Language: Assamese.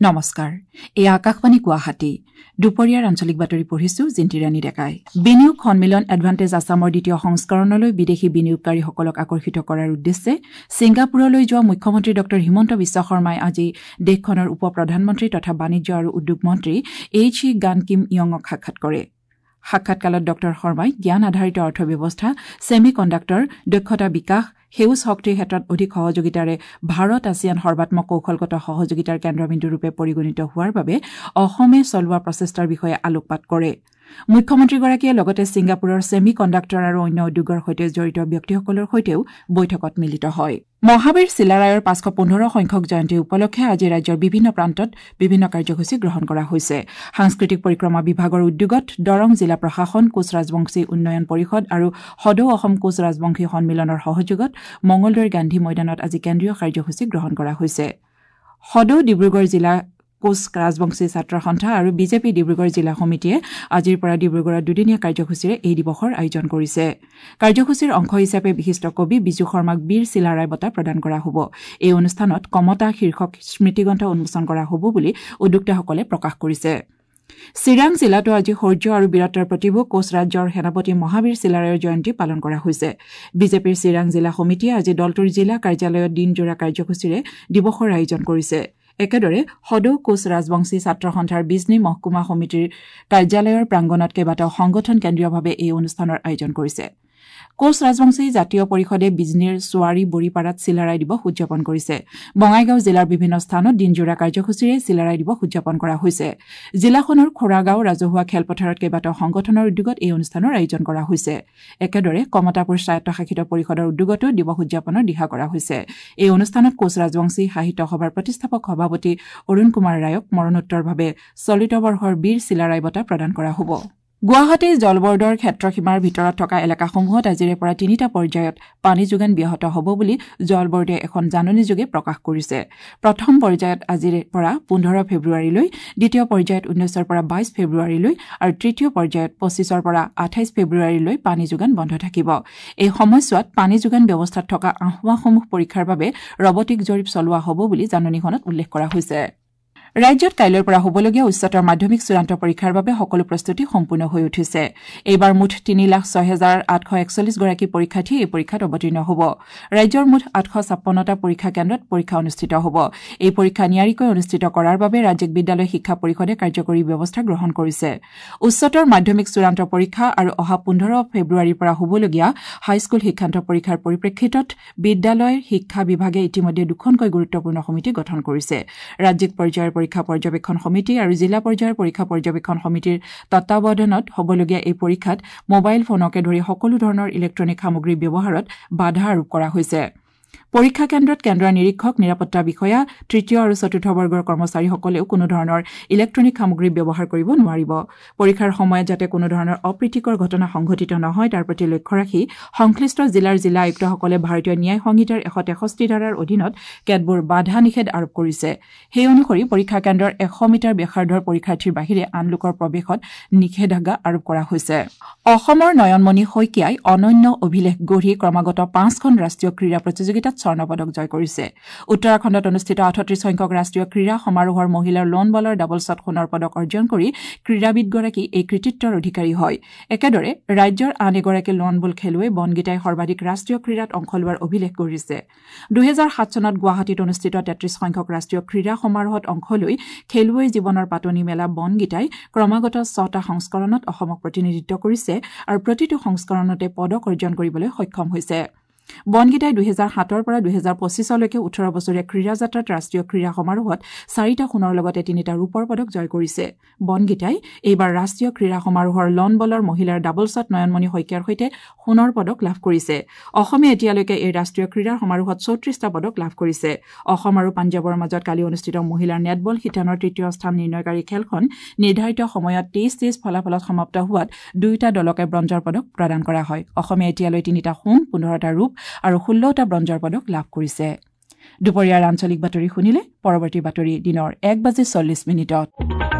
নমস্কাৰ এই আকাশবাণী গুৱাহাটী দুপৰীয়াৰ আঞ্চলিক বাতৰি পঢ়িছো জিন্তিৰাণী ডেকাই বিনিয়োগ সন্মিলন এডভান্টেজ আসামৰ দ্বিতীয় সংস্কৰণলৈ বিদেশী বিনিয়োগকাৰীসকলক আকৰ্ষিত কৰাৰ উদ্দেশ্যে ছিংগাপুৰলৈ যোৱা মুখ্যমন্ত্ৰী ডক্টৰ হিমন্ত বিশ্ব শৰ্মাই আজি দেশখনৰ উপ প্ৰধানমন্ত্ৰী তথা বাণিজ্য আৰু উদ্যোগ মন্ত্ৰী এইচি গান কিম ইয়ঙক সাক্ষাৎ কৰে সাক্ষাৎকালত ডক্টৰ শৰ্মাই জ্ঞান আধাৰিত অৰ্থব্যৱস্থা ছেমি কণ্ডাক্টৰ দক্ষতা বিকাশ সেউজ শক্তিৰ ক্ষেত্ৰত অধিক সহযোগিতাৰে ভাৰত আসিয়ান সৰ্বাত্মক কৌশলগত সহযোগিতাৰ কেন্দ্ৰবিন্দুৰূপে পৰিগণিত হোৱাৰ বাবে অসমে চলোৱা প্ৰচেষ্টাৰ বিষয়ে আলোকপাত কৰে মুখ্যমন্ত্ৰীগৰাকীয়ে লগতে ছিংগাপুৰৰ ছেমি কণ্ডাক্টৰ আৰু অন্য উদ্যোগৰ সৈতে জড়িত ব্যক্তিসকলৰ সৈতেও বৈঠকত মিলিত হয় মহাবীৰ চিলাৰায়ৰ ৫১৫ সংখ্যক জয়ন্তী উপলক্ষে আজি ৰাজ্যৰ বিভিন্ন প্ৰান্তত বিভিন্ন কাৰ্যসূচী গ্ৰহণ কৰা হৈছে সাংস্কৃতিক পৰিক্ৰমা বিভাগৰ উদ্যোগত দৰং জিলা প্ৰশাসন কোচ ৰাজবংশী উন্নয়ন পৰিষদ আৰু সদৌ অসম কোচ ৰাজবংশী সন্মিলনৰ সহযোগত মঙলদৈৰ গান্ধী ময়দানত আজি কেন্দ্ৰীয় কাৰ্যসূচী গ্ৰহণ কৰা হৈছে সদৌ ডিব্ৰুগড় জিলা কোচ ৰাজবংশী ছাত্ৰ সন্থা আৰু বিজেপি ডিব্ৰুগড় জিলা সমিতিয়ে আজিৰ পৰা ডিব্ৰুগড়ত দুদিনীয়া কাৰ্যসূচীৰে এই দিৱসৰ আয়োজন কৰিছে কাৰ্যসূচীৰ অংশ হিচাপে বিশিষ্ট কবি বিজু শৰ্মাক বীৰ চিলাৰায় বঁটা প্ৰদান কৰা হ'ব এই অনুষ্ঠানত কমতা শীৰ্ষক স্মৃতিগ্ৰন্থ উন্মোচন কৰা হ'ব বুলি উদ্যোক্তাসকলে প্ৰকাশ কৰিছে চিৰাং জিলাতো আজি শৌৰ্য আৰু বীৰত্বৰ প্ৰতিভূ কোচ ৰাজ্যৰ সেনাপতি মহাবীৰ চিলাৰায়ৰ জয়ন্তী পালন কৰা হৈছে বিজেপিৰ চিৰাং জিলা সমিতিয়ে আজি দলটোৰ জিলা কাৰ্যালয়ত দিনজোৰা কাৰ্যসূচীৰে দিৱসৰ আয়োজন কৰিছে একেদৰে সদৌ কোচ ৰাজবংশী ছাত্ৰ সন্থাৰ বিজনী মহকুমা সমিতিৰ কাৰ্যালয়ৰ প্ৰাংগণত কেইবাটাও সংগঠন কেন্দ্ৰীয়ভাৱে এই অনুষ্ঠানৰ আয়োজন কৰিছে কোচ ৰাজবংশী জাতীয় পৰিষদে বিজনীৰ সোৱাৰী বৰিপাৰাত চিলাৰায় দিৱস উদযাপন কৰিছে বঙাইগাঁও জিলাৰ বিভিন্ন স্থানত দিনজোৰা কাৰ্যসূচীৰে চিলাৰায় দিৱস উদযাপন কৰা হৈছে জিলাখনৰ খোৰাগাঁও ৰাজহুৱা খেলপথাৰত কেইবাটাও সংগঠনৰ উদ্যোগত এই অনুষ্ঠানৰ আয়োজন কৰা হৈছে একেদৰে কমতাপুৰ স্বায়ত্তশাসিত পৰিষদৰ উদ্যোগতো দিৱস উদযাপনৰ দিহা কৰা হৈছে এই অনুষ্ঠানত কোচ ৰাজবংশী সাহিত্য সভাৰ প্ৰতিষ্ঠাপক সভাপতি অৰুণ কুমাৰ ৰায়ক মৰণোত্তৰভাৱে চলিত বৰ্ষৰ বীৰ চিলাৰায় বঁটা প্ৰদান কৰা হ'ব গুৱাহাটী জল বৰ্ডৰ ক্ষেত্ৰসীমাৰ ভিতৰত থকা এলেকাসমূহত আজিৰে পৰা ৩টা পৰ্যায়ত পানী যোগান ব্যাহত হ'ব বুলি জল বৰ্ডে এখন জাননীযোগে প্ৰকাশ কৰিছে প্ৰথম পৰ্যায়ত আজিৰে পৰা ১৫ ফেব্ৰুৱাৰীলৈ দ্বিতীয় পৰ্যায়ত ১৯ৰ পৰা ২২ ফেব্ৰুৱাৰীলৈ আৰু তৃতীয় পৰ্যায়ত ২৫ৰ পৰা ২৮ ফেব্ৰুৱাৰীলৈ পানী যোগান বন্ধ থাকিব এই সময়ছোৱাত পানী যোগান ব্যৱস্থাত থকা আঁহোৱাসমূহ পৰীক্ষাৰ বাবে ৰবটিক জৰীপ চলোৱা হ'ব বুলি জাননীখনত উল্লেখ কৰা হৈছে ৰাজ্যত কাইলৈৰ পৰা হ'বলগীয়া উচ্চতৰ মাধ্যমিক চূড়ান্ত পৰীক্ষাৰ বাবে সকলো প্ৰস্তুতি সম্পূৰ্ণ হৈ উঠিছে এইবাৰ মুঠ ৩,০৬,৮৪১ গৰাকী পৰীক্ষাৰ্থী এই পৰীক্ষাত অৱতীৰ্ণ হ'ব ৰাজ্যৰ মুঠ ৮৫৬টা পৰীক্ষা কেন্দ্ৰত পৰীক্ষা অনুষ্ঠিত হ'ব এই পৰীক্ষা নিয়াৰিকৈ অনুষ্ঠিত কৰাৰ বাবে ৰাজ্যিক বিদ্যালয় শিক্ষা পৰিষদে কাৰ্যকৰী ব্যৱস্থা গ্ৰহণ কৰিছে উচ্চতৰ মাধ্যমিক চূড়ান্ত পৰীক্ষা আৰু অহা ১৫ ফেব্ৰুৱাৰীৰ পৰা হ'বলগীয়া হাইস্কুল শিক্ষান্ত পৰীক্ষাৰ পৰিপ্ৰেক্ষিতত বিদ্যালয় শিক্ষা বিভাগে ইতিমধ্যে দুখনকৈ গুৰুত্বপূৰ্ণ সমিতি গঠন কৰিছে ৰাজ্যিক পৰ্যায়ৰ পৰীক্ষা পৰ্যবেক্ষণ সমিতি আৰু জিলা পৰ্যায়ৰ পৰীক্ষা পৰ্যবেক্ষণ সমিতিৰ তত্বাৱধানত হ'বলগীয়া এই পৰীক্ষাত মোবাইল ফোনকে ধৰি সকলো ধৰণৰ ইলেক্ট্ৰনিক সামগ্ৰী ব্যৱহাৰত বাধা আৰোপ কৰা হৈছে পৰীক্ষা কেন্দ্ৰত কেন্দ্ৰৰ নিৰীক্ষক নিৰাপত্তা বিষয়া তৃতীয় আৰু চতুৰ্থ বৰ্গৰ কৰ্মচাৰীসকলেও কোনো ধৰণৰ ইলেক্ট্ৰনিক সামগ্ৰী ব্যৱহাৰ কৰিব নোৱাৰিব পৰীক্ষাৰ সময়ত যাতে কোনো ধৰণৰ অপ্ৰীতিকৰ ঘটনা সংঘটিত নহয় তাৰ প্ৰতি লক্ষ্য ৰাখি সংশ্লিষ্ট জিলাৰ জিলা আয়ুক্তসকলে ভাৰতীয় ন্যায় সংহিতাৰ ১৬৩ ধাৰাৰ অধীনত কেতবোৰ বাধা নিষেধ আৰোপ কৰিছে সেই অনুসৰি পৰীক্ষা কেন্দ্ৰৰ ১০০ মিটাৰ ব্যাসাৰ্ধৰ পৰীক্ষাৰ্থীৰ বাহিৰে আন লোকৰ প্ৰৱেশত নিষেধাজ্ঞা আৰোপ কৰা হৈছে অসমৰ নয়নমণি শইকীয়াই অনন্য অভিলেখ গঢ়ি ক্ৰমাগত ৫খন ৰাষ্ট্ৰীয় ক্ৰীড়া প্ৰতিযোগিতাত স্বৰ্ণ পদক জয় কৰিছে উত্তৰাখণ্ডত অনুষ্ঠিত ৩৮ সংখ্যক ৰাষ্ট্ৰীয় ক্ৰীড়া সমাৰোহৰ মহিলাৰ লন বলৰ ডাবলছত সোণৰ পদক অৰ্জন কৰি ক্ৰীড়াবিদগৰাকী এই কৃতিত্বৰ অধিকাৰী হয় একেদৰে ৰাজ্যৰ আন এগৰাকী লন বল খেলুৱৈ বনগীতাই সৰ্বাধিক ৰাষ্ট্ৰীয় ক্ৰীড়াত অংশ লোৱাৰ অভিলেখ গঢ়িছে ২০০৭ চনত গুৱাহাটীত অনুষ্ঠিত ৩৩ সংখ্যক ৰাষ্ট্ৰীয় ক্ৰীড়া সমাৰোহত অংশ লৈ খেলুৱৈ জীৱনৰ পাতনি মেলা বনগীতাই ক্ৰমাগত ৬টা সংস্কৰণত অসমক প্ৰতিনিধিত্ব কৰিছে আৰু প্ৰতিটো সংস্কৰণতে পদক অৰ্জন কৰিবলৈ সক্ষম হৈছে বনগীতাই ২০০৭ৰ পৰা ২০২৫লৈকে ১৮ বছৰীয়া ক্ৰীড়া যাত্ৰাত ৰাষ্ট্ৰীয় ক্ৰীড়া সমাৰোহত ৪টা সোণৰ লগতে ৩টা ৰূপৰ পদক জয় কৰিছে বনগীতাই এইবাৰ ৰাষ্ট্ৰীয় ক্ৰীড়া সমাৰোহৰ লন বলৰ মহিলাৰ ডাবলছত নয়নমণি শইকীয়াৰ সৈতে সোণৰ পদক লাভ কৰিছে অসমে এতিয়ালৈকে এই ৰাষ্ট্ৰীয় ক্ৰীড়া সমাৰোহত ৩৪টা পদক লাভ কৰিছে অসম আৰু পাঞ্জাৱৰ মাজত কালি অনুষ্ঠিত মহিলাৰ নেটবল শিতানৰ তৃতীয় স্থান নিৰ্ণয়কাৰী খেলখন নিৰ্ধাৰিত সময়ত ২৩-২৩ ফলাফলত সমাপ্ত হোৱাত দুয়োটা দলকে ব্ৰঞ্জৰ পদক প্ৰদান কৰা হয় অসমে এতিয়ালৈ ৩টা সোণ ১৫টা ৰূপ আৰু ১৬টা ব্ৰঞ্জৰ পদক লাভ কৰিছে দুপৰীয়াৰ আঞ্চলিক বাতৰি শুনিলে পৰৱৰ্তী বাতৰি দিনৰ ১:৪০